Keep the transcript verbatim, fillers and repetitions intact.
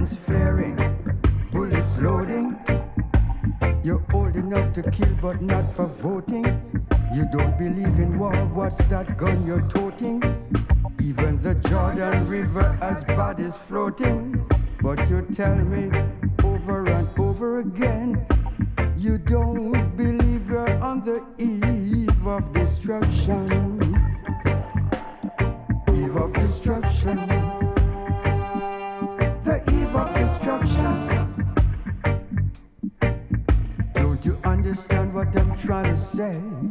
guns flaring, bullets loading. You're old enough to kill but not for voting. You don't believe in war, what's that gun you're toting? Even the Jordan River has bodies floating. But you tell me over and over again, you don't believe you're on the eve of destruction. Eve of destruction. The eve of destruction. Don't you understand what I'm trying to say?